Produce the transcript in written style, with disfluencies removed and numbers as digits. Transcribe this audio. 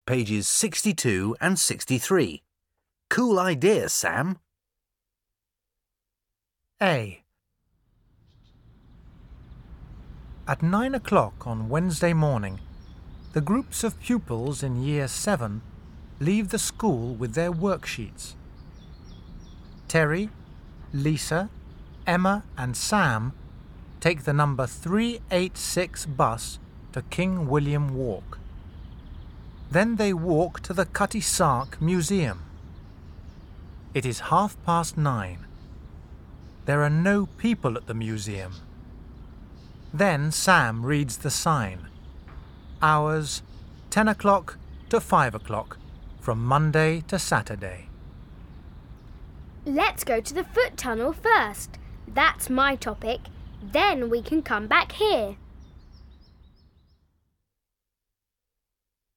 pages 62 and 63. Cool idea, Sam. A. At 9 o'clock on Wednesday morning, the groups of pupils in Year 7 leave the school with their worksheets. Terry, Lisa, Emma and Sam take the number 386 bus to King William Walk. Then they walk to the Cutty Sark Museum. It is 9:30. There are no people at the museum. Then Sam reads the sign. Hours 10 o'clock to 5 o'clock, from Monday to Saturday. Let's go to the foot tunnel first. That's my topic. Then we can come back here.